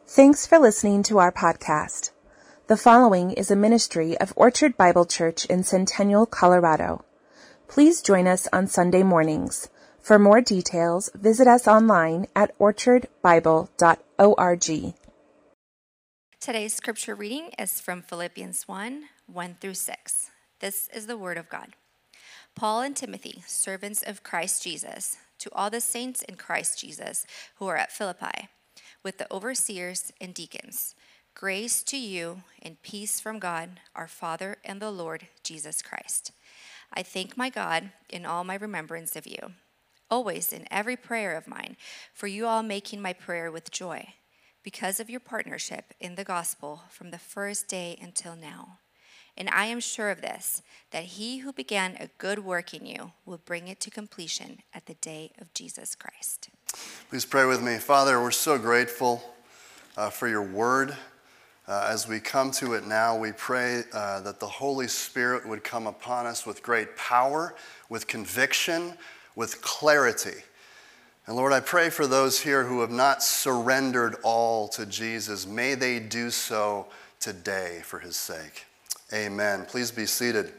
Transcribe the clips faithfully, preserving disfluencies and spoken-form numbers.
Thanks for listening to our podcast. The following is a ministry of Orchard Bible Church in Centennial, Colorado. Please join us on Sunday mornings. For more details, visit us online at orchard bible dot org. Today's scripture reading is from Philippians one, one through six. This is the word of God. Paul and Timothy, servants of Christ Jesus, to all the saints in Christ Jesus who are at Philippi, with the overseers and deacons, grace to you and peace from God, our Father and the Lord Jesus Christ. I thank my God in all my remembrance of you, always in every prayer of mine, for you all making my prayer with joy, because of your partnership in the gospel from the first day until now. And I am sure of this, that he who began a good work in you will bring it to completion at the day of Jesus Christ. Please pray with me. Father, we're so grateful uh, for your word. Uh, as we come to it now, we pray uh, that the Holy Spirit would come upon us with great power, with conviction, with clarity. And Lord, I pray for those here who have not surrendered all to Jesus. May they do so today for his sake. Amen. Please be seated.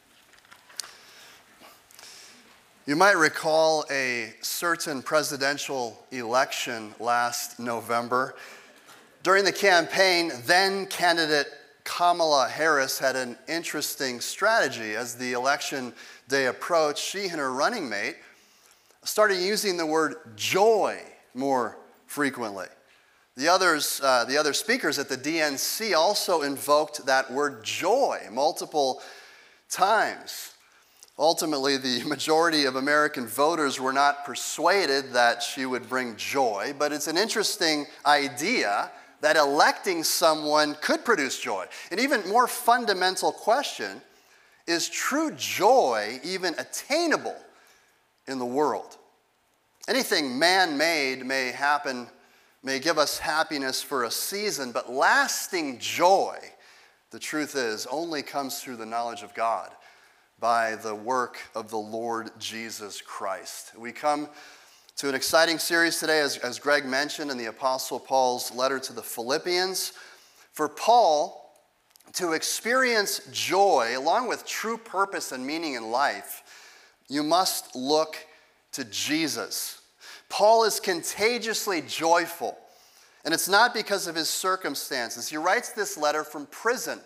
You might recall a certain presidential election last November. During the campaign, then candidate Kamala Harris had an interesting strategy. As the election day approached, she and her running mate started using the word joy more frequently. The others, uh, the other speakers at the D N C also invoked that word joy multiple times. Ultimately, the majority of American voters were not persuaded that she would bring joy, but it's an interesting idea that electing someone could produce joy. An even more fundamental question, is true joy even attainable in the world? Anything man-made may happen may give us happiness for a season, but lasting joy, the truth is, only comes through the knowledge of God by the work of the Lord Jesus Christ. We come to an exciting series today, as, as Greg mentioned, in the Apostle Paul's letter to the Philippians. For Paul to experience joy, along with true purpose and meaning in life, you must look to Jesus. Paul is contagiously joyful, and it's not because of his circumstances. He writes this letter from prison.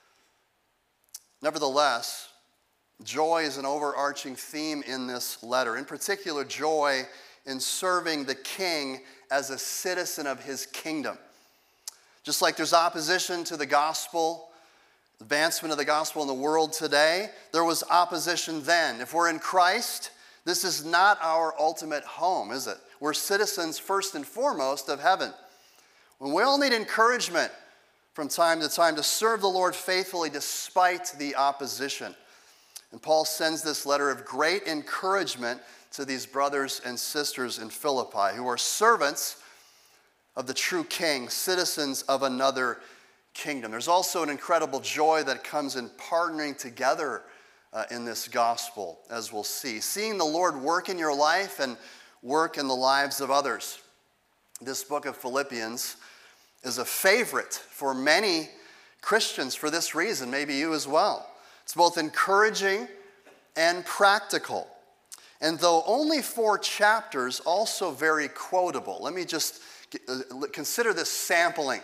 Nevertheless, joy is an overarching theme in this letter. In particular, joy in serving the king as a citizen of his kingdom. Just like there's opposition to the gospel, advancement of the gospel in the world today, there was opposition then. If we're in Christ, this is not our ultimate home, is it? We're citizens first and foremost of heaven. When we all need encouragement from time to time to serve the Lord faithfully despite the opposition. And Paul sends this letter of great encouragement to these brothers and sisters in Philippi who are servants of the true king, citizens of another kingdom. There's also an incredible joy that comes in partnering together Uh, in this gospel, as we'll see. Seeing the Lord work in your life and work in the lives of others. This book of Philippians is a favorite for many Christians for this reason, maybe you as well. It's both encouraging and practical. And though only four chapters, also very quotable. Let me just uh, consider this sampling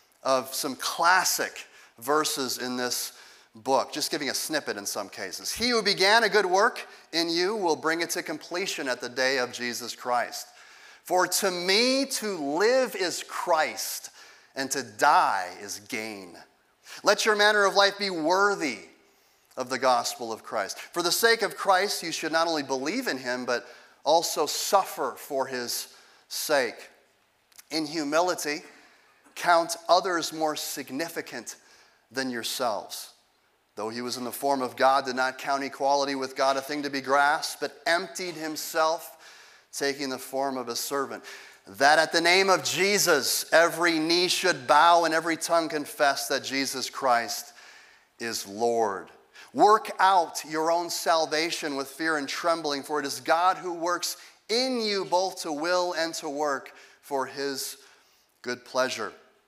of some classic verses in this book, just giving a snippet in some cases. He who began a good work in you will bring it to completion at the day of Jesus Christ. For to me to live is Christ, and to die is gain. Let your manner of life be worthy of the gospel of Christ. For the sake of Christ, you should not only believe in him, but also suffer for his sake. In humility, count others more significant than yourselves. Though he was in the form of God, did not count equality with God a thing to be grasped, but emptied himself, taking the form of a servant, that at the name of Jesus every knee should bow and every tongue confess that Jesus Christ is Lord. Work out your own salvation with fear and trembling, for it is God who works in you both to will and to work for his good pleasure.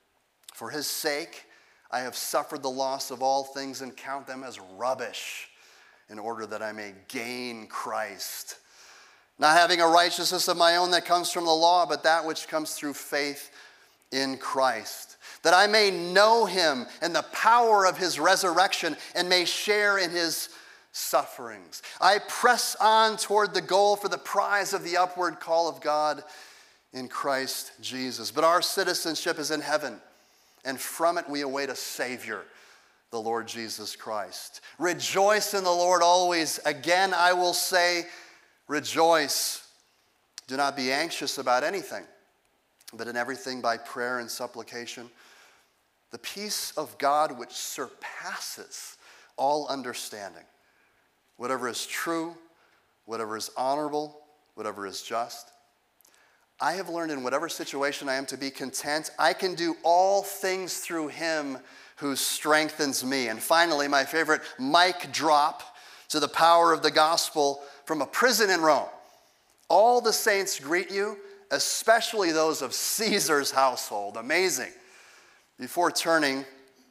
For his sake, I have suffered the loss of all things and count them as rubbish, in order that I may gain Christ. Not having a righteousness of my own that comes from the law, but that which comes through faith in Christ, that I may know him and the power of his resurrection and may share in his sufferings. I press on toward the goal for the prize of the upward call of God in Christ Jesus. But our citizenship is in heaven, and from it we await a Savior, the Lord Jesus Christ. Rejoice in the Lord always. Again, I will say, rejoice. Do not be anxious about anything, but in everything by prayer and supplication, the peace of God which surpasses all understanding, whatever is true, whatever is honorable, whatever is just. I have learned in whatever situation I am to be content. I can do all things through him who strengthens me. And finally, my favorite mic drop to the power of the gospel from a prison in Rome. All the saints greet you, especially those of Caesar's household. Amazing. Before turning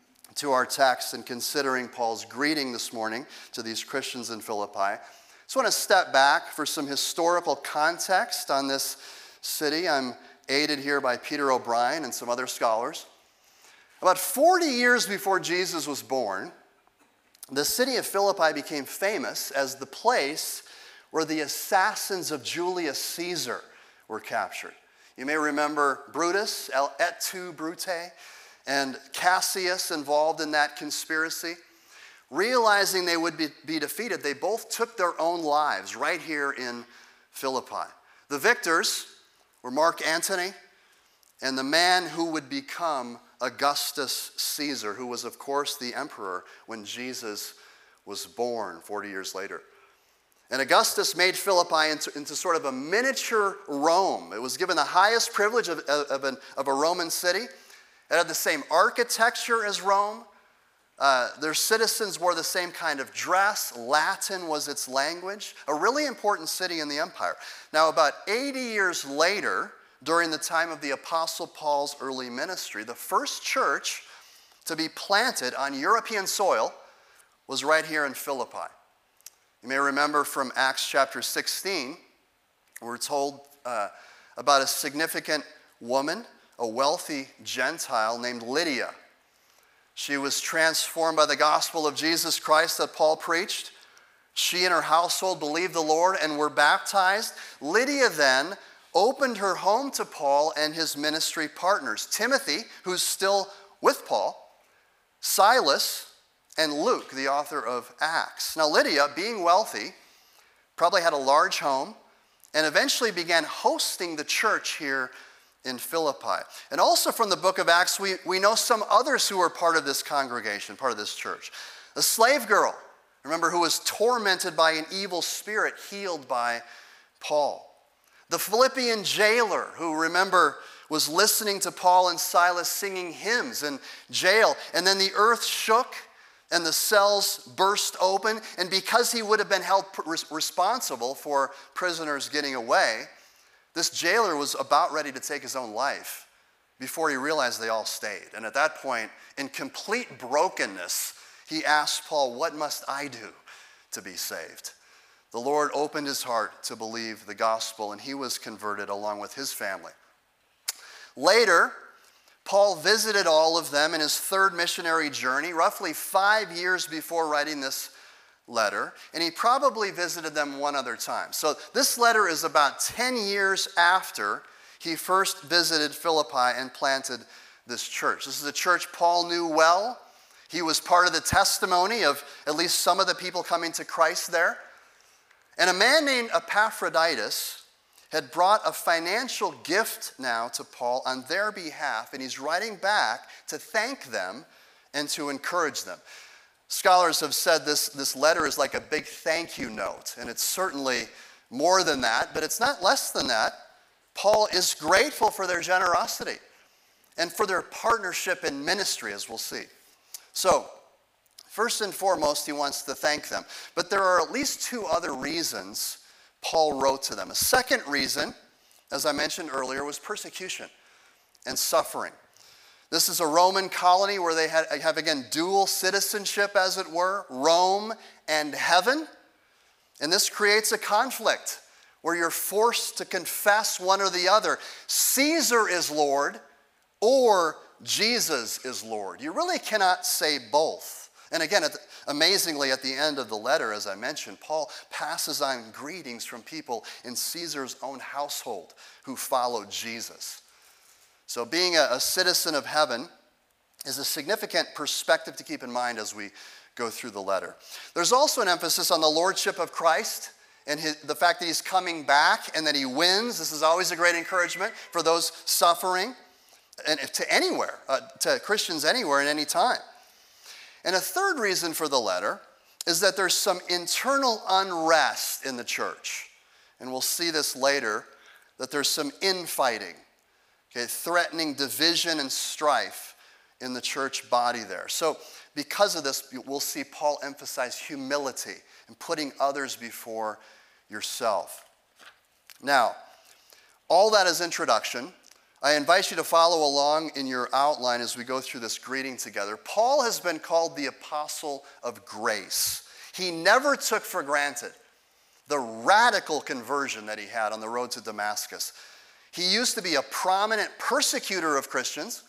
to our text and considering Paul's greeting this morning to these Christians in Philippi, I just want to step back for some historical context on this city. I'm aided here by Peter O'Brien and some other scholars. About forty years before Jesus was born, the city of Philippi became famous as the place where the assassins of Julius Caesar were captured. You may remember Brutus, et tu, Brute, and Cassius involved in that conspiracy. Realizing they would be, be defeated, they both took their own lives right here in Philippi. The victors were Mark Antony and the man who would become Augustus Caesar, who was, of course, the emperor when Jesus was born forty years later. And Augustus made Philippi into, into sort of a miniature Rome. It was given the highest privilege of, of, an, of a Roman city. It had the same architecture as Rome. Uh, their citizens wore the same kind of dress. Latin was its language. A really important city in the empire. Now, about eighty years later, during the time of the Apostle Paul's early ministry, the first church to be planted on European soil was right here in Philippi. You may remember from Acts chapter sixteen, we're told uh, about a significant woman, a wealthy Gentile named Lydia. She was transformed by the gospel of Jesus Christ that Paul preached. She and her household believed the Lord and were baptized. Lydia then opened her home to Paul and his ministry partners, Timothy, who's still with Paul, Silas, and Luke, the author of Acts. Now, Lydia, being wealthy, probably had a large home and eventually began hosting the church here in Philippi. And also from the book of Acts, we, we know some others who were part of this congregation, part of this church. A slave girl, remember, who was tormented by an evil spirit, healed by Paul. The Philippian jailer, who, remember, was listening to Paul and Silas singing hymns in jail. And then the earth shook and the cells burst open. And because he would have been held responsible for prisoners getting away, this jailer was about ready to take his own life before he realized they all stayed. And at that point, in complete brokenness, he asked Paul, "What must I do to be saved?" The Lord opened his heart to believe the gospel, and he was converted along with his family. Later, Paul visited all of them in his third missionary journey, roughly five years before writing this letter, and he probably visited them one other time. So this letter is about ten years after he first visited Philippi and planted this church. This is a church Paul knew well. He was part of the testimony of at least some of the people coming to Christ there. And a man named Epaphroditus had brought a financial gift now to Paul on their behalf, and he's writing back to thank them and to encourage them. Scholars have said this, this letter is like a big thank you note, and it's certainly more than that, but it's not less than that. Paul is grateful for their generosity and for their partnership in ministry, as we'll see. So, first and foremost, he wants to thank them. But there are at least two other reasons Paul wrote to them. A second reason, as I mentioned earlier, was persecution and suffering. This is a Roman colony where they had, have, again, dual citizenship, as it were, Rome and heaven. And this creates a conflict where you're forced to confess one or the other. Caesar is Lord, or Jesus is Lord. You really cannot say both. And again, at the, amazingly, at the end of the letter, as I mentioned, Paul passes on greetings from people in Caesar's own household who followed Jesus. So being a, a citizen of heaven is a significant perspective to keep in mind as we go through the letter. There's also an emphasis on the lordship of Christ and his, the fact that he's coming back and that he wins. This is always a great encouragement for those suffering, and to anywhere, uh, to Christians anywhere and any time. And a third reason for the letter is that there's some internal unrest in the church. And we'll see this later, that there's some infighting, okay, threatening division and strife in the church body there. So because of this, we'll see Paul emphasize humility and putting others before yourself. Now, all that is introduction. I invite you to follow along in your outline as we go through this greeting together. Paul has been called the apostle of grace. He never took for granted the radical conversion that he had on the road to Damascus. He used to be a prominent persecutor of Christians,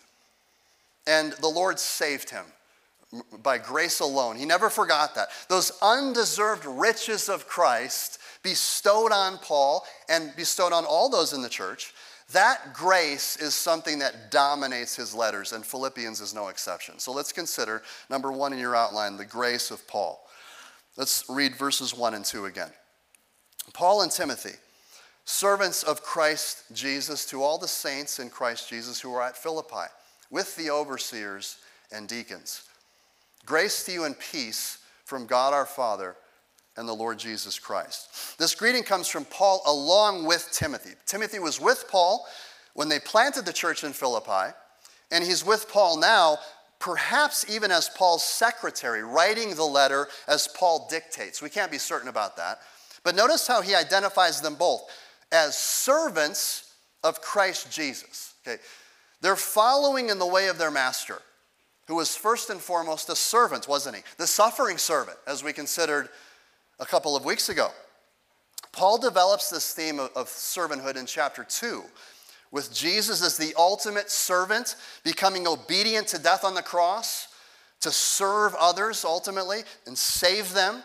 and the Lord saved him by grace alone. He never forgot that. Those undeserved riches of Christ bestowed on Paul and bestowed on all those in the church, that grace is something that dominates his letters, and Philippians is no exception. So let's consider, number one in your outline, the grace of Paul. Let's read verses one and two again. Paul and Timothy, servants of Christ Jesus, to all the saints in Christ Jesus who are at Philippi, with the overseers and deacons. Grace to you and peace from God our Father and the Lord Jesus Christ. This greeting comes from Paul along with Timothy. Timothy was with Paul when they planted the church in Philippi, and he's with Paul now, perhaps even as Paul's secretary, writing the letter as Paul dictates. We can't be certain about that. But notice how he identifies them both as servants of Christ Jesus. Okay, they're following in the way of their master, who was first and foremost a servant, wasn't he? The suffering servant, as we considered a couple of weeks ago. Paul develops this theme of, of servanthood in chapter two, with Jesus as the ultimate servant, becoming obedient to death on the cross, to serve others ultimately and save them.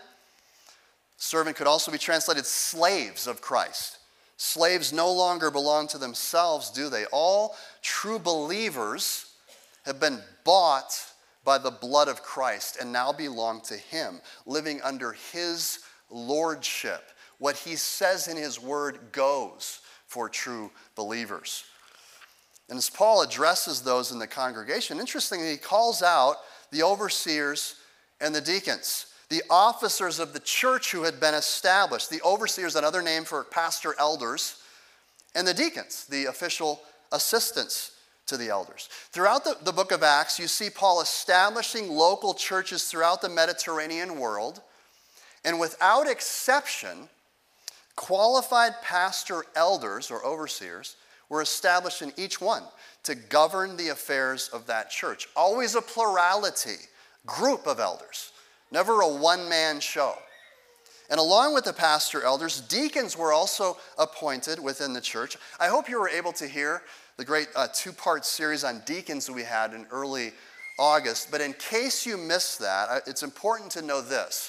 Servant could also be translated slaves of Christ. Slaves no longer belong to themselves, do they? All true believers have been bought by the blood of Christ and now belong to him, living under his lordship. What he says in his word goes for true believers. And as Paul addresses those in the congregation, interestingly, he calls out the overseers and the deacons, the officers of the church who had been established. The overseers, another name for pastor elders, and the deacons, the official assistants to the elders. Throughout the, the book of Acts, you see Paul establishing local churches throughout the Mediterranean world, and without exception, qualified pastor elders or overseers were established in each one to govern the affairs of that church. Always a plurality, group of elders, never a one-man show. And along with the pastor elders, deacons were also appointed within the church. I hope you were able to hear the great uh, two-part series on deacons that we had in early August. But in case you missed that, it's important to know this.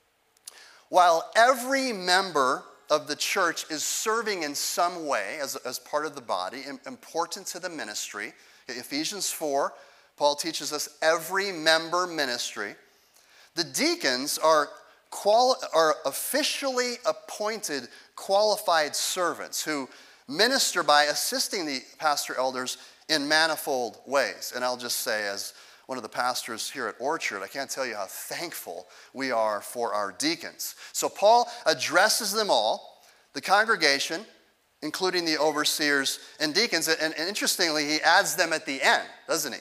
While every member of the church is serving in some way as, as part of the body, important to the ministry, Ephesians four, Paul teaches us every member ministry. The deacons are, quali- are officially appointed qualified servants who minister by assisting the pastor elders in manifold ways. And I'll just say, as one of the pastors here at Orchard, I can't tell you how thankful we are for our deacons. So Paul addresses them all, the congregation, including the overseers and deacons, and, and interestingly, he adds them at the end, doesn't he?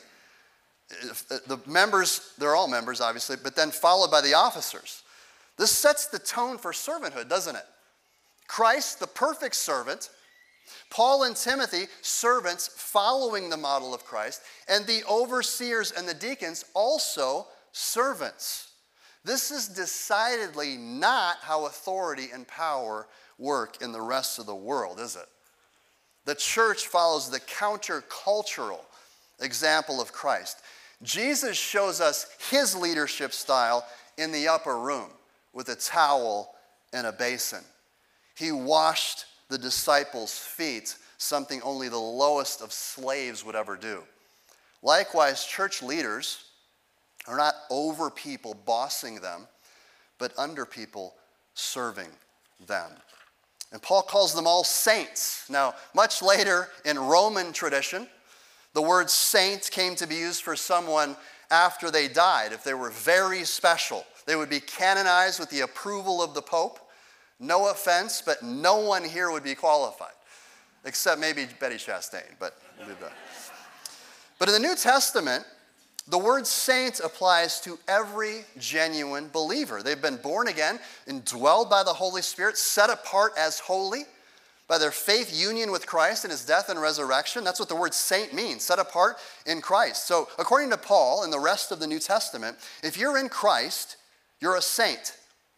The members, they're all members, obviously, but then followed by the officers. This sets the tone for servanthood, doesn't it? Christ, the perfect servant, Paul and Timothy, servants following the model of Christ, and the overseers and the deacons, also servants. This is decidedly not how authority and power work in the rest of the world, is it? The church follows the countercultural example of Christ. Jesus shows us his leadership style in the upper room with a towel and a basin. He washed the disciples' feet, something only the lowest of slaves would ever do. Likewise, church leaders are not over people bossing them, but under people serving them. And Paul calls them all saints. Now, much later in Roman tradition, the word saint came to be used for someone after they died. If they were very special, they would be canonized with the approval of the Pope. No offense, but no one here would be qualified, except maybe Betty Chastain, but we'll leave that. But in the New Testament, the word saint applies to every genuine believer. They've been born again, indwelled by the Holy Spirit, set apart as holy by their faith union with Christ and his death and resurrection. That's what the word saint means, set apart in Christ. So according to Paul and the rest of the New Testament, if you're in Christ, you're a saint.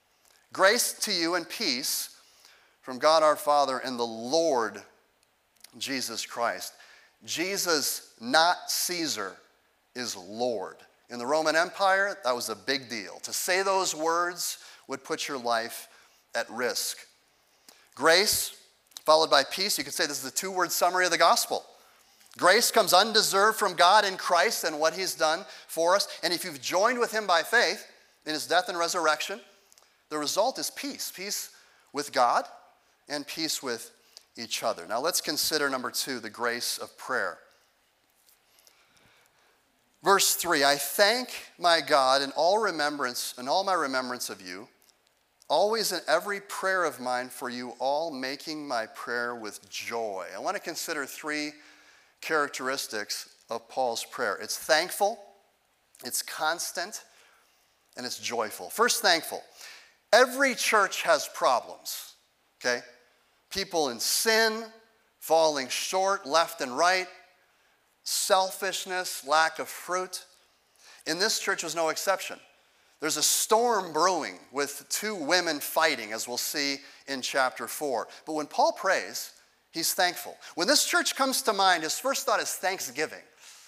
Grace to you and peace from God our Father and the Lord Jesus Christ. Jesus, not Caesar, is Lord. In the Roman Empire, that was a big deal. To say those words would put your life at risk. Grace, followed by peace. You could say this is a two-word summary of the gospel. Grace comes undeserved from God in Christ and what he's done for us. And if you've joined with him by faith in his death and resurrection, the result is peace. Peace with God and peace with each other. Now let's consider number two, the grace of prayer. Verse three, I thank my God in all remembrance, in all my remembrance of you, always in every prayer of mine for you all, making my prayer with joy. I want to consider three characteristics of Paul's prayer. It's thankful, it's constant, and it's joyful. First, thankful. Every church has problems, okay? People in sin, falling short left and right, selfishness, lack of fruit. In this church was no exception. There's a storm brewing with two women fighting, as we'll see in chapter four. But when Paul prays, he's thankful. When this church comes to mind, his first thought is thanksgiving.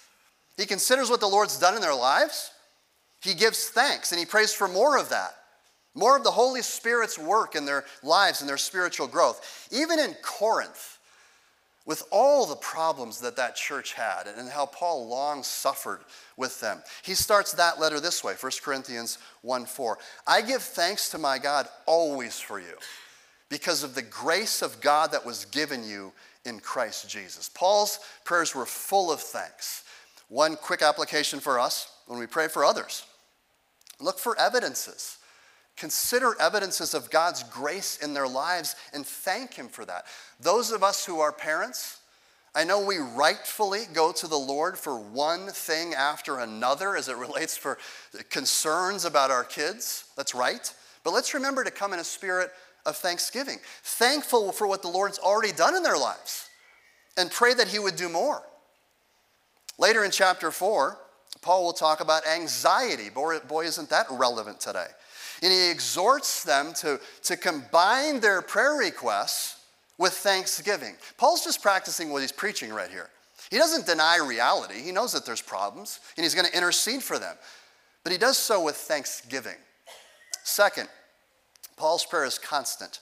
He considers what the Lord's done in their lives. He gives thanks, and he prays for more of that. More of the Holy Spirit's work in their lives and their spiritual growth. Even in Corinth, with all the problems that that church had and how Paul long suffered with them, he starts that letter this way, First Corinthians one four. I give thanks to my God always for you because of the grace of God that was given you in Christ Jesus. Paul's prayers were full of thanks. One quick application for us when we pray for others. Look for evidences. Consider evidences of God's grace in their lives and thank him for that. Those of us who are parents, I know we rightfully go to the Lord for one thing after another as it relates for concerns about our kids. That's right. But let's remember to come in a spirit of thanksgiving. Thankful for what the Lord's already done in their lives and pray that he would do more. Later in chapter four, Paul will talk about anxiety. Boy, boy isn't that relevant today. And he exhorts them to, to combine their prayer requests with thanksgiving. Paul's just practicing what he's preaching right here. He doesn't deny reality. He knows that there's problems, and he's going to intercede for them. But he does so with thanksgiving. Second, Paul's prayer is constant.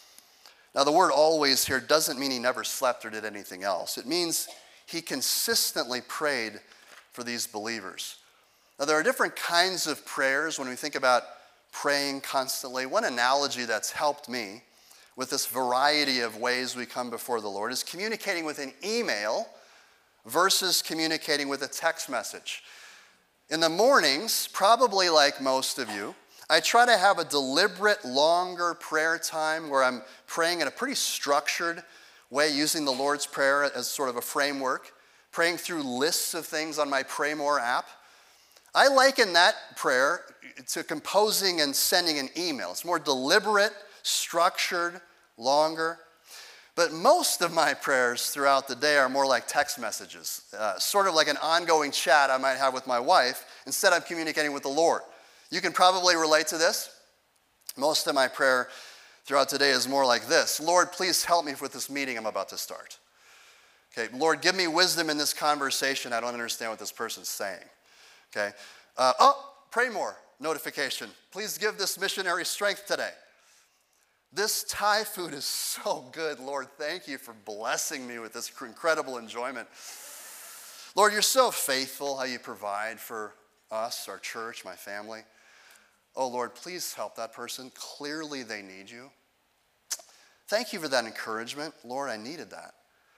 Now, the word always here doesn't mean he never slept or did anything else. It means he consistently prayed for these believers. Now, there are different kinds of prayers when we think about praying constantly. One analogy that's helped me with this variety of ways we come before the Lord is communicating with an email versus communicating with a text message. In the mornings, probably like most of you, I try to have a deliberate, longer prayer time where I'm praying in a pretty structured way, using the Lord's Prayer as sort of a framework, praying through lists of things on my Pray More app. I liken that prayer to composing and sending an email. It's more deliberate, structured, longer. But most of my prayers throughout the day are more like text messages, uh, sort of like an ongoing chat I might have with my wife. Instead, I'm communicating with the Lord. You can probably relate to this. Most of my prayer throughout today is more like this. Lord, please help me with this meeting I'm about to start. Okay, Lord, give me wisdom in this conversation. I don't understand what this person's saying. Okay, uh, oh, pray more. Notification. Please give this missionary strength today. This Thai food is so good, Lord. Thank you for blessing me with this incredible enjoyment. Lord, you're so faithful how you provide for us, our church, my family. Oh, Lord, please help that person. Clearly they need you. Thank you for that encouragement. Lord, I needed that.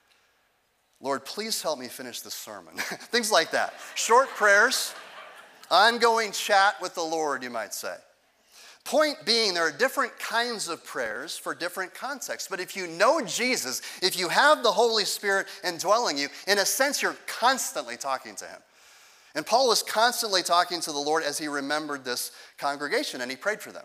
Lord, please help me finish this sermon. Things like that. Short prayers, ongoing chat with the Lord, you might say. Point being, there are different kinds of prayers for different contexts. But if you know Jesus, if you have the Holy Spirit indwelling you, in a sense, you're constantly talking to him. And Paul was constantly talking to the Lord as he remembered this congregation, and he prayed for them.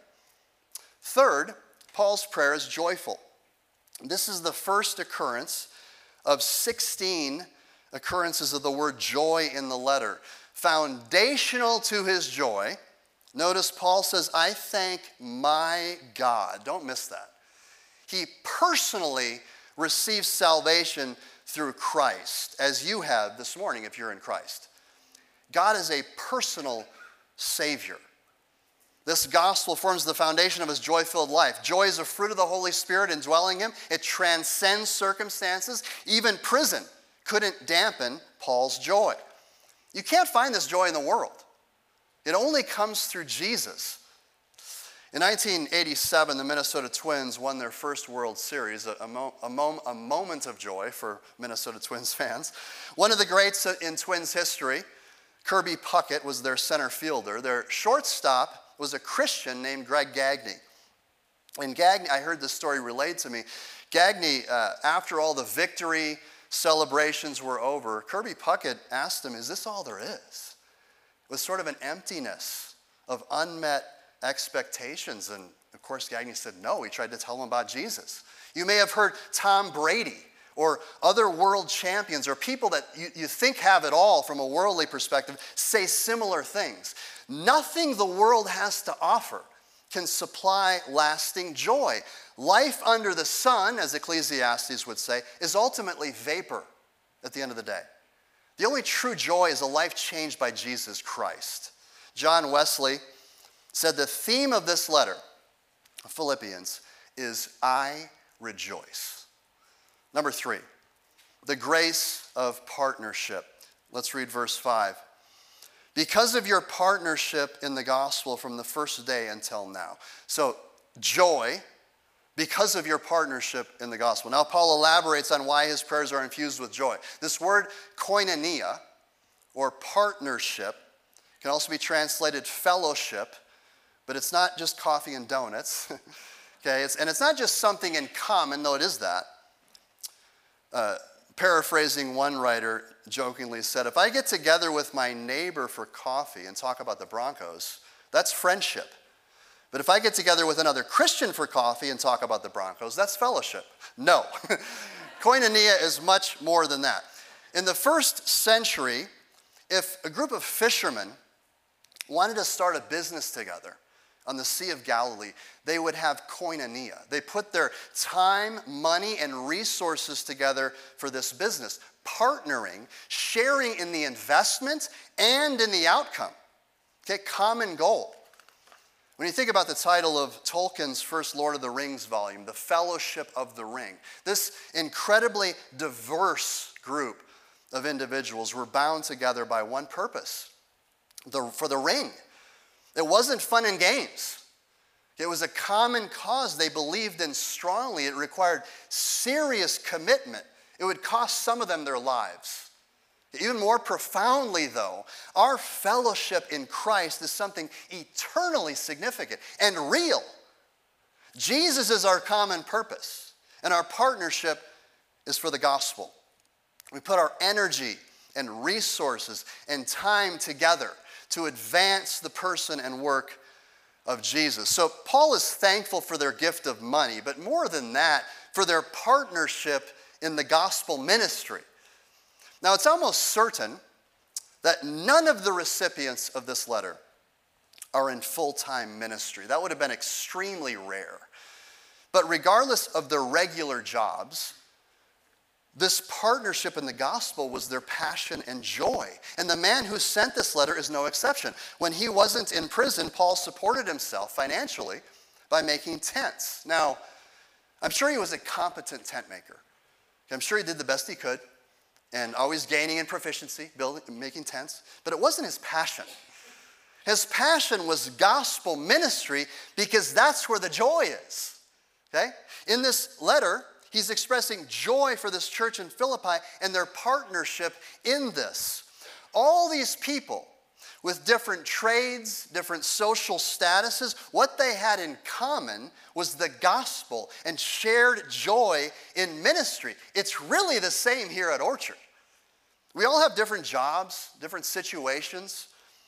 Third, Paul's prayer is joyful. This is the first occurrence of sixteen occurrences of the word joy in the letter. Foundational to his joy, notice Paul says, I thank my God. Don't miss that. He personally receives salvation through Christ, as you have this morning if you're in Christ. God is a personal Savior. This gospel forms the foundation of his joy-filled life. Joy is a fruit of the Holy Spirit indwelling him. It transcends circumstances. Even prison couldn't dampen Paul's joy. You can't find this joy in the world. It only comes through Jesus. In nineteen eighty-seven, the Minnesota Twins won their first World Series, a, a, mo- a, mom- a moment of joy for Minnesota Twins fans. One of the greats in Twins history, Kirby Puckett, was their center fielder. Their shortstop was a Christian named Greg Gagne. And Gagne, I heard this story relayed to me. Gagne, uh, after all the victory celebrations were over, Kirby Puckett asked him, is this all there is? It was sort of an emptiness of unmet expectations. And of course, Gagne said no. He tried to tell him about Jesus. You may have heard Tom Brady or other world champions or people that you, you think have it all from a worldly perspective say similar things. Nothing the world has to offer can supply lasting joy. Life under the sun, as Ecclesiastes would say, is ultimately vapor at the end of the day. The only true joy is a life changed by Jesus Christ. John Wesley said the theme of this letter, Philippians, is I rejoice. Number three, the grace of partnership. Let's read verse five. Because of your partnership in the gospel from the first day until now. So, joy, because of your partnership in the gospel. Now, Paul elaborates on why his prayers are infused with joy. This word koinonia, or partnership, can also be translated fellowship, but it's not just coffee and donuts. Okay, it's, and it's not just something in common, though it is that. Uh, paraphrasing one writer jokingly said, if I get together with my neighbor for coffee and talk about the Broncos, that's friendship. But if I get together with another Christian for coffee and talk about the Broncos, that's fellowship. No. Koinonia is much more than that. In the first century, if a group of fishermen wanted to start a business together on the Sea of Galilee, they would have koinonia. They put their time, money, and resources together for this business, partnering, sharing in the investment and in the outcome. Okay, common goal. When you think about the title of Tolkien's first Lord of the Rings volume, The Fellowship of the Ring, this incredibly diverse group of individuals were bound together by one purpose, the, for the ring. It wasn't fun and games. It was a common cause they believed in strongly. It required serious commitment. It would cost some of them their lives. Even more profoundly, though, our fellowship in Christ is something eternally significant and real. Jesus is our common purpose, and our partnership is for the gospel. We put our energy and resources and time together to advance the person and work of Jesus. So Paul is thankful for their gift of money, but more than that, for their partnership in the gospel ministry. Now, it's almost certain that none of the recipients of this letter are in full-time ministry. That would have been extremely rare. But regardless of their regular jobs, this partnership in the gospel was their passion and joy. And the man who sent this letter is no exception. When he wasn't in prison, Paul supported himself financially by making tents. Now, I'm sure he was a competent tent maker. I'm sure he did the best he could and always gaining in proficiency, building, making tents. But it wasn't his passion. His passion was gospel ministry because that's where the joy is. Okay? In this letter, he's expressing joy for this church in Philippi and their partnership in this. All these people with different trades, different social statuses, what they had in common was the gospel and shared joy in ministry. It's really the same here at Orchard. We all have different jobs, different situations,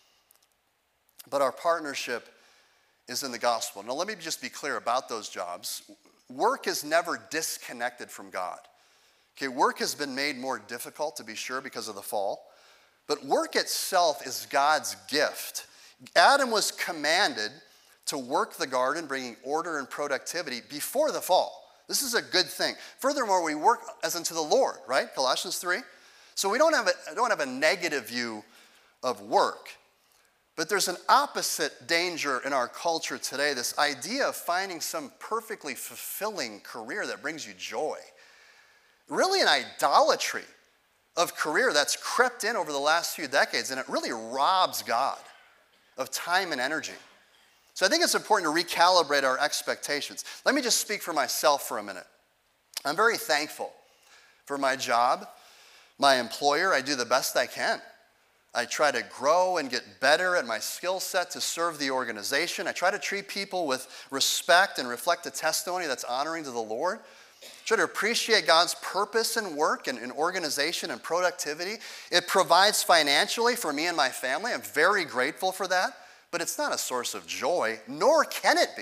but our partnership is in the gospel. Now, let me just be clear about those jobs. Work is never disconnected from God. Okay, work has been made more difficult, to be sure, because of the fall. But work itself is God's gift. Adam was commanded to work the garden, bringing order and productivity before the fall. This is a good thing. Furthermore, we work as unto the Lord, right? Colossians three. So we don't have a, don't have a negative view of work. But there's an opposite danger in our culture today, this idea of finding some perfectly fulfilling career that brings you joy. Really an idolatry of career that's crept in over the last few decades, and it really robs God of time and energy. So I think it's important to recalibrate our expectations. Let me just speak for myself for a minute. I'm very thankful for my job, my employer. I do the best I can. I try to grow and get better at my skill set to serve the organization. I try to treat people with respect and reflect a testimony that's honoring to the Lord. Try to appreciate God's purpose in work and in organization and productivity. It provides financially for me and my family. I'm very grateful for that, but it's not a source of joy, nor can it be.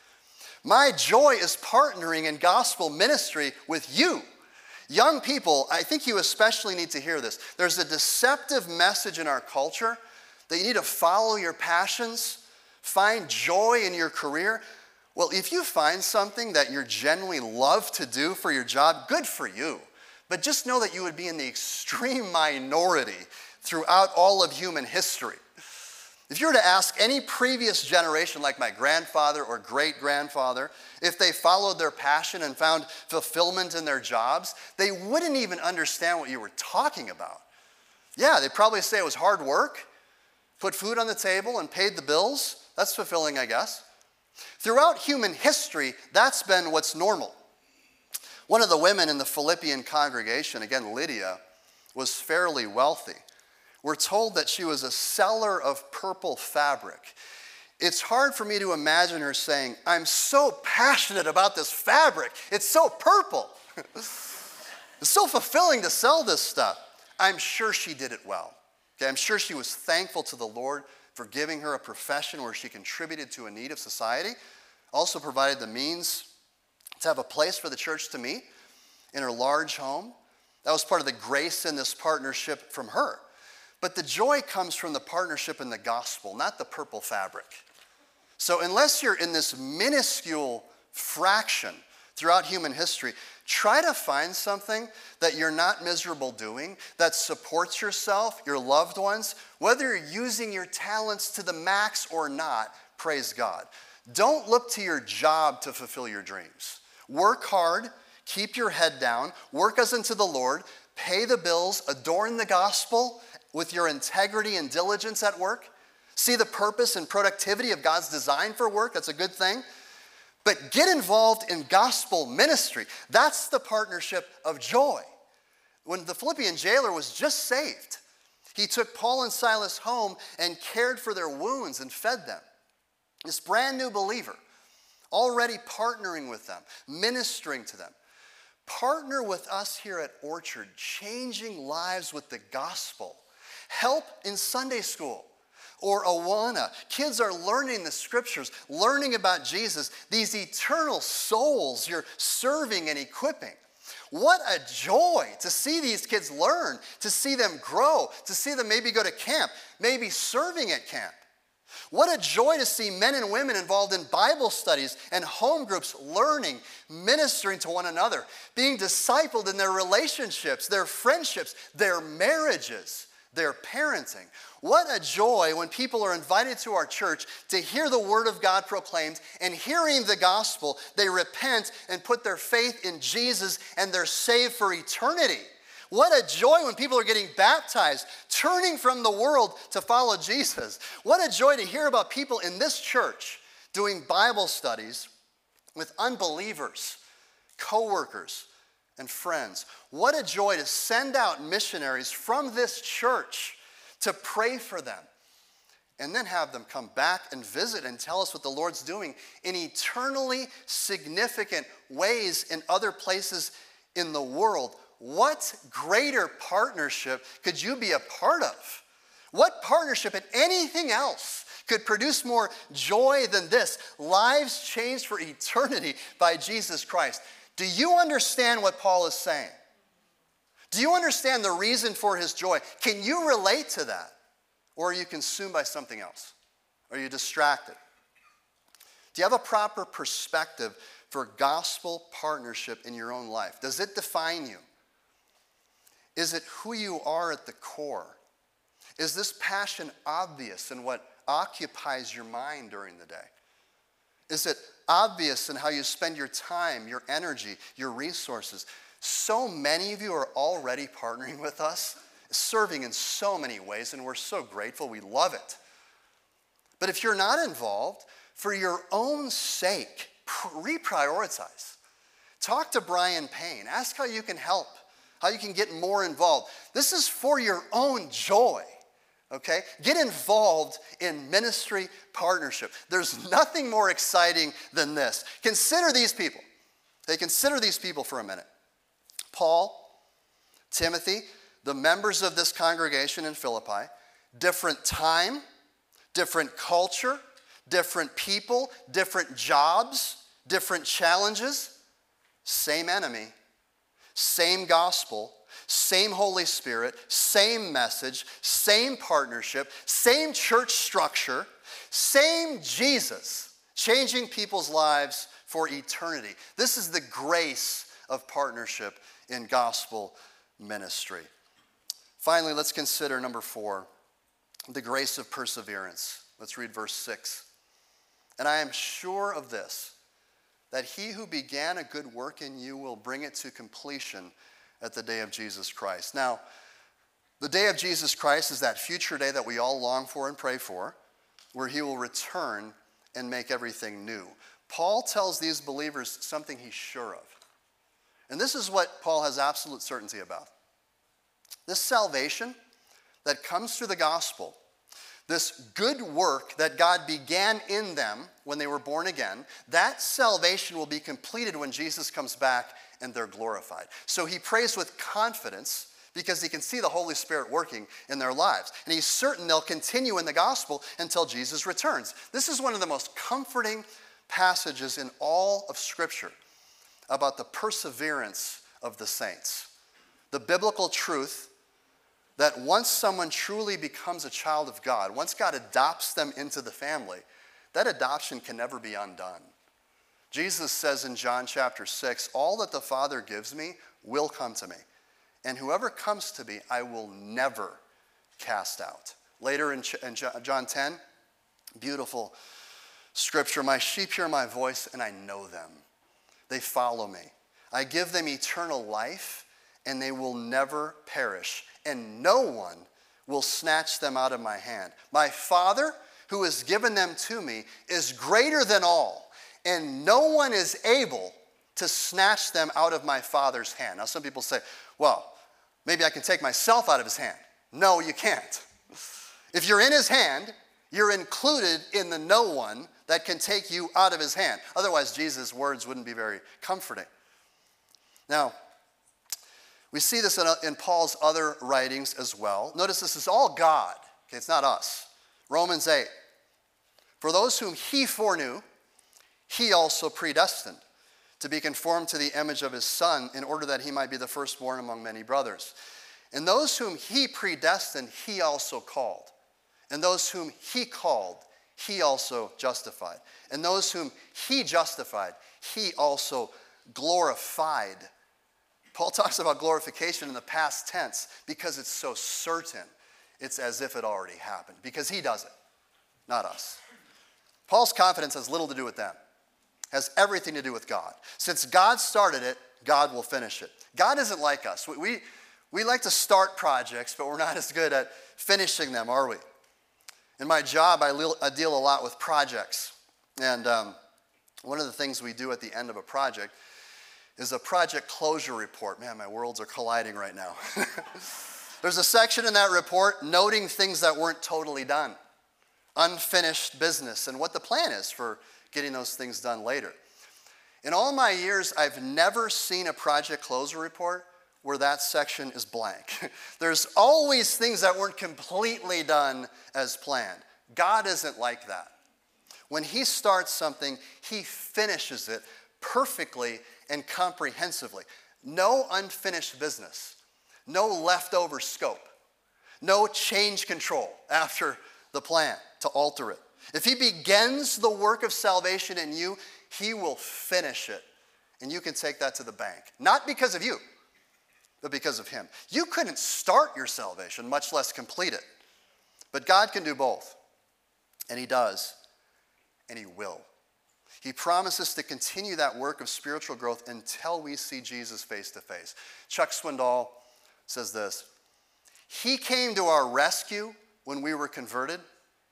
My joy is partnering in gospel ministry with you. Young people, I think you especially need to hear this. There's a deceptive message in our culture that you need to follow your passions, find joy in your career. Well, if you find something that you genuinely love to do for your job, good for you. But just know that you would be in the extreme minority throughout all of human history. If you were to ask any previous generation, like my grandfather or great-grandfather, if they followed their passion and found fulfillment in their jobs, they wouldn't even understand what you were talking about. Yeah, they'd probably say it was hard work, put food on the table and paid the bills. That's fulfilling, I guess. Throughout human history, that's been what's normal. One of the women in the Philippian congregation, again, Lydia, was fairly wealthy. We're told that she was a seller of purple fabric. It's hard for me to imagine her saying, I'm so passionate about this fabric. It's so purple. It's so fulfilling to sell this stuff. I'm sure she did it well. Okay, I'm sure she was thankful to the Lord for giving her a profession where she contributed to a need of society, also provided the means to have a place for the church to meet in her large home. That was part of the grace in this partnership from her. But the joy comes from the partnership in the gospel, not the purple fabric. So unless you're in this minuscule fraction throughout human history, try to find something that you're not miserable doing, that supports yourself, your loved ones, whether you're using your talents to the max or not, praise God. Don't look to your job to fulfill your dreams. Work hard, keep your head down, work as unto the Lord, pay the bills, adorn the gospel with your integrity and diligence at work. See the purpose and productivity of God's design for work. That's a good thing. But get involved in gospel ministry. That's the partnership of joy. When the Philippian jailer was just saved, he took Paul and Silas home and cared for their wounds and fed them. This brand new believer, already partnering with them, ministering to them. Partner with us here at Orchard, changing lives with the gospel. Help in Sunday school. or Awana. Kids are learning the scriptures, learning about Jesus, these eternal souls you're serving and equipping. What a joy to see these kids learn, to see them grow, to see them maybe go to camp, maybe serving at camp. What a joy to see men and women involved in Bible studies and home groups, learning, ministering to one another, being discipled in their relationships, their friendships, their marriages, their parenting. What a joy when people are invited to our church to hear the word of God proclaimed, and hearing the gospel, they repent and put their faith in Jesus and they're saved for eternity. What a joy when people are getting baptized, turning from the world to follow Jesus. What a joy to hear about people in this church doing Bible studies with unbelievers, co-workers, and friends. What a joy to send out missionaries from this church to pray for them and then have them come back and visit and tell us what the Lord's doing in eternally significant ways in other places in the world. What greater partnership could you be a part of? What partnership and anything else could produce more joy than this? Lives changed for eternity by Jesus Christ. Do you understand what Paul is saying? Do you understand the reason for his joy? Can you relate to that? Or are you consumed by something else? Are you distracted? Do you have a proper perspective for gospel partnership in your own life? Does it define you? Is it who you are at the core? Is this passion obvious in what occupies your mind during the day? Is it obvious in how you spend your time, your energy, your resources? So many of you are already partnering with us, serving in so many ways, and we're so grateful. We love it. But if you're not involved, for your own sake, reprioritize. Talk to Brian Payne. Ask how you can help, how you can get more involved. This is for your own joy, okay? Get involved in ministry partnership. There's nothing more exciting than this. Consider these people. Okay, consider these people for a minute. Paul, Timothy, the members of this congregation in Philippi, different time, different culture, different people, different jobs, different challenges, same enemy, same gospel, same Holy Spirit, same message, same partnership, same church structure, same Jesus, changing people's lives for eternity. This is the grace of partnership in gospel ministry. Finally, let's consider number four, the grace of perseverance. Let's read verse six. And I am sure of this, that he who began a good work in you will bring it to completion at the day of Jesus Christ. Now, the day of Jesus Christ is that future day that we all long for and pray for, where he will return and make everything new. Paul tells these believers something he's sure of. And this is what Paul has absolute certainty about. This salvation that comes through the gospel, this good work that God began in them when they were born again, that salvation will be completed when Jesus comes back and they're glorified. So he prays with confidence because he can see the Holy Spirit working in their lives. And he's certain they'll continue in the gospel until Jesus returns. This is one of the most comforting passages in all of Scripture about the perseverance of the saints. The biblical truth that once someone truly becomes a child of God, once God adopts them into the family, that adoption can never be undone. Jesus says in John chapter six, all that the Father gives me will come to me, and whoever comes to me, I will never cast out. Later in John ten, beautiful scripture, my sheep hear my voice and I know them. They follow me. I give them eternal life and they will never perish, and no one will snatch them out of my hand. My Father, who has given them to me, is greater than all, and no one is able to snatch them out of my Father's hand. Now, some people say, well, maybe I can take myself out of his hand. No, you can't. If you're in his hand, you're included in the no one that can take you out of his hand. Otherwise, Jesus' words wouldn't be very comforting. Now, we see this in, in Paul's other writings as well. Notice this is all God. Okay, it's not us. Romans eight. For those whom he foreknew, he also predestined to be conformed to the image of his Son, in order that he might be the firstborn among many brothers. And those whom he predestined, he also called. And those whom he called, he also justified. And those whom he justified, he also glorified. Paul talks about glorification in the past tense because it's so certain. It's as if it already happened, because he does it, not us. Paul's confidence has little to do with them. Has everything to do with God. Since God started it, God will finish it. God isn't like us. We, we, we like to start projects, but we're not as good at finishing them, are we? In my job, I, li- I deal a lot with projects. And um, one of the things we do at the end of a project is a project closure report. Man, my worlds are colliding right now. There's a section in that report noting things that weren't totally done. Unfinished business and what the plan is for getting those things done later. In all my years, I've never seen a project closure report where that section is blank. There's always things that weren't completely done as planned. God isn't like that. When he starts something, he finishes it perfectly and comprehensively. No unfinished business. No leftover scope. No change control after the plan to alter it. If he begins the work of salvation in you, he will finish it. And you can take that to the bank. Not because of you, but because of him. You couldn't start your salvation, much less complete it. But God can do both. And he does. And he will. He promises to continue that work of spiritual growth until we see Jesus face to face. Chuck Swindoll says this: he came to our rescue when we were converted.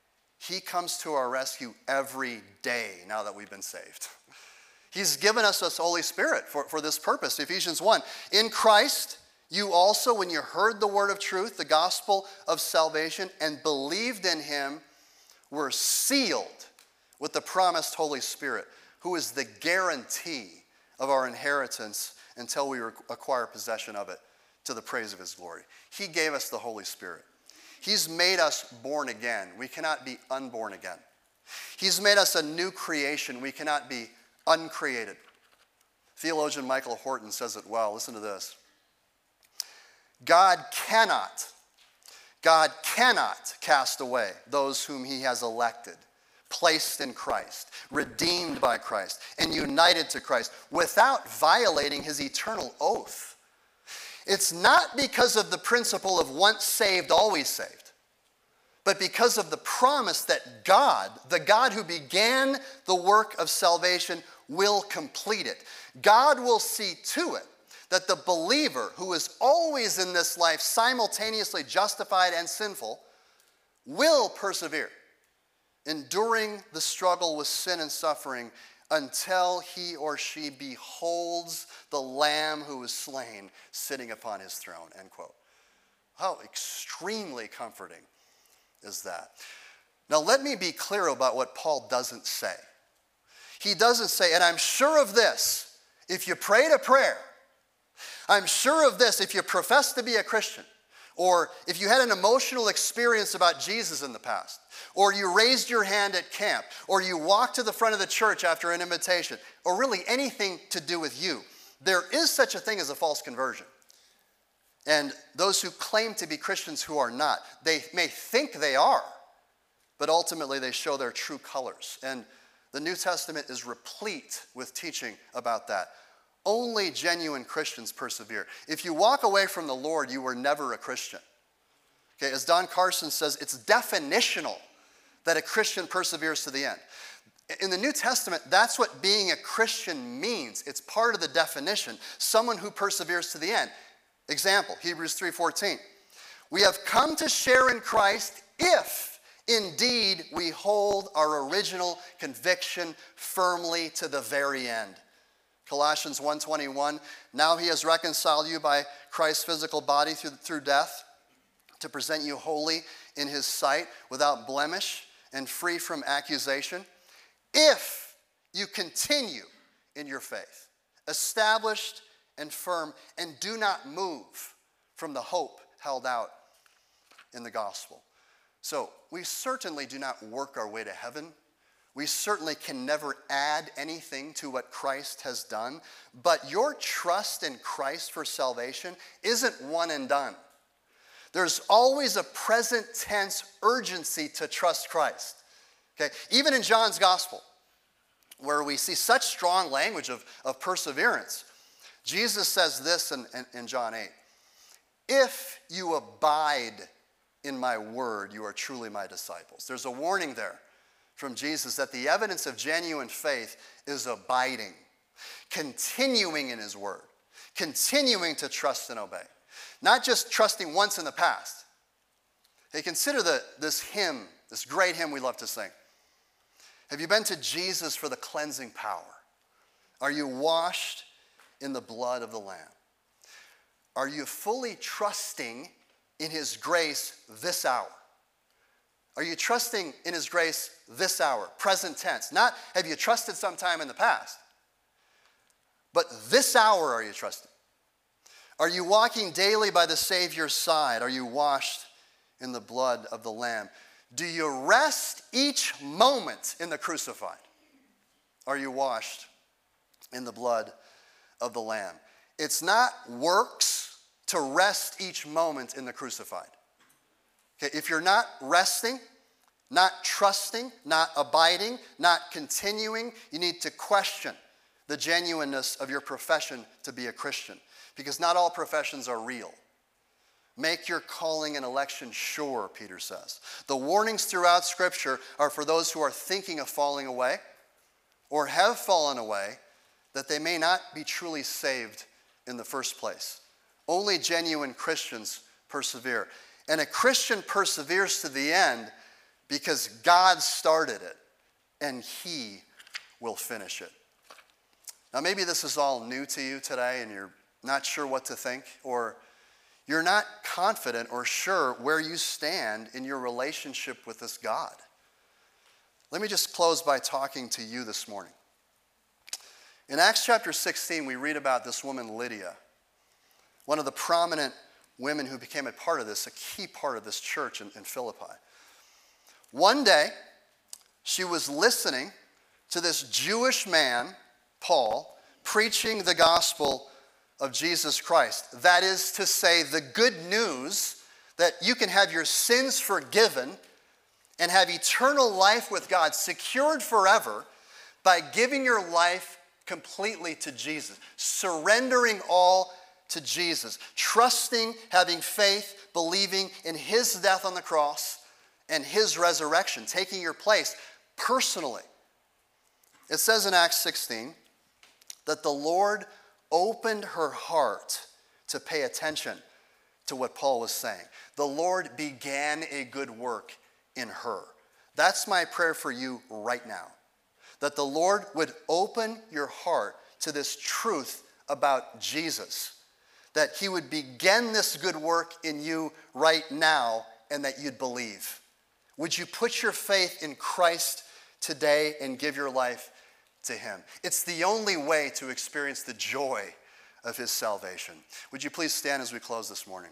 He comes to our rescue every day now that we've been saved. He's given us his Holy Spirit for, for this purpose. Ephesians one, in Christ, you also, when you heard the word of truth, the gospel of salvation, and believed in him, were sealed with the promised Holy Spirit, who is the guarantee of our inheritance until we acquire possession of it, to the praise of his glory. He gave us the Holy Spirit. He's made us born again. We cannot be unborn again. He's made us a new creation. We cannot be uncreated. Theologian Michael Horton says it well. Listen to this. God cannot, God cannot cast away those whom he has elected, placed in Christ, redeemed by Christ, and united to Christ without violating his eternal oath. It's not because of the principle of once saved, always saved, but because of the promise that God, the God who began the work of salvation, will complete it. God will see to it that the believer who is always in this life simultaneously justified and sinful will persevere, enduring the struggle with sin and suffering until he or she beholds the Lamb who was slain sitting upon his throne, end quote. How extremely comforting is that? Now let me be clear about what Paul doesn't say. He doesn't say, and I'm sure of this, if you prayed a prayer, I'm sure of this if you profess to be a Christian, or if you had an emotional experience about Jesus in the past, or you raised your hand at camp, or you walked to the front of the church after an invitation, or really anything to do with you, there is such a thing as a false conversion. And those who claim to be Christians who are not, they may think they are, but ultimately they show their true colors. And the New Testament is replete with teaching about that. Only genuine Christians persevere. If you walk away from the Lord, you were never a Christian. Okay, as Don Carson says, it's definitional that a Christian perseveres to the end. In the New Testament, that's what being a Christian means. It's part of the definition. Someone who perseveres to the end. Example, Hebrews three fourteen. We have come to share in Christ if indeed we hold our original conviction firmly to the very end. Colossians one twenty-one, now he has reconciled you by Christ's physical body through, through death to present you holy in his sight, without blemish and free from accusation, if you continue in your faith, established and firm, and do not move from the hope held out in the gospel. So we certainly do not work our way to heaven. We certainly can never add anything to what Christ has done. But your trust in Christ for salvation isn't one and done. There's always a present tense urgency to trust Christ. Okay? Even in John's gospel, where we see such strong language of, of perseverance, Jesus says this in, in, in John eight. If you abide in my word, you are truly my disciples. There's a warning there from Jesus that the evidence of genuine faith is abiding, continuing in his word, continuing to trust and obey. Not just trusting once in the past. Hey, consider the, this hymn, this great hymn we love to sing. Have you been to Jesus for the cleansing power? Are you washed in the blood of the Lamb? Are you fully trusting in his grace this hour? Are you trusting in his grace this hour, present tense? Not have you trusted sometime in the past, but this hour are you trusting? Are you walking daily by the Savior's side? Are you washed in the blood of the Lamb? Do you rest each moment in the crucified? Are you washed in the blood of the Lamb? It's not works to rest each moment in the crucified. Okay, if you're not resting, not trusting, not abiding, not continuing, you need to question the genuineness of your profession to be a Christian. Because not all professions are real. Make your calling and election sure, Peter says. The warnings throughout Scripture are for those who are thinking of falling away or have fallen away, that they may not be truly saved in the first place. Only genuine Christians persevere. And a Christian perseveres to the end because God started it and he will finish it. Now maybe this is all new to you today and you're not sure what to think, or you're not confident or sure where you stand in your relationship with this God. Let me just close by talking to you this morning. In Acts chapter sixteen, we read about this woman, Lydia, one of the prominent women who became a part of this, a key part of this church in, in Philippi. One day, she was listening to this Jewish man, Paul, preaching the gospel of Jesus Christ. That is to say, the good news that you can have your sins forgiven and have eternal life with God secured forever by giving your life completely to Jesus, surrendering all to Jesus, trusting, having faith, believing in his death on the cross and his resurrection, taking your place personally. It says in Acts sixteen that the Lord opened her heart to pay attention to what Paul was saying. The Lord began a good work in her. That's my prayer for you right now. That the Lord would open your heart to this truth about Jesus. That he would begin this good work in you right now and that you'd believe. Would you put your faith in Christ today and give your life to him? It's the only way to experience the joy of his salvation. Would you please stand as we close this morning?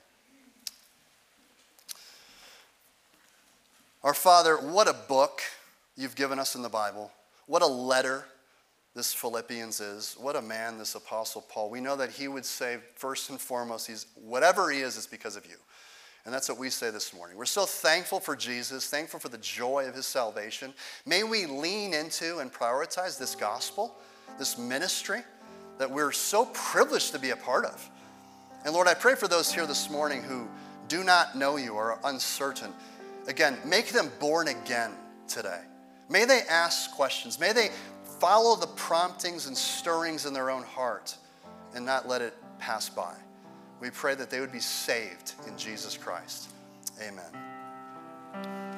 Our Father, what a book you've given us in the Bible. What a letter this Philippians is. What a man this Apostle Paul. We know that he would say, first and foremost, he's whatever he is, it's because of you. And that's what we say this morning. We're so thankful for Jesus, thankful for the joy of his salvation. May we lean into and prioritize this gospel, this ministry that we're so privileged to be a part of. And Lord, I pray for those here this morning who do not know you or are uncertain. Again, make them born again today. May they ask questions. May they follow the promptings and stirrings in their own heart and not let it pass by. We pray that they would be saved in Jesus Christ. Amen.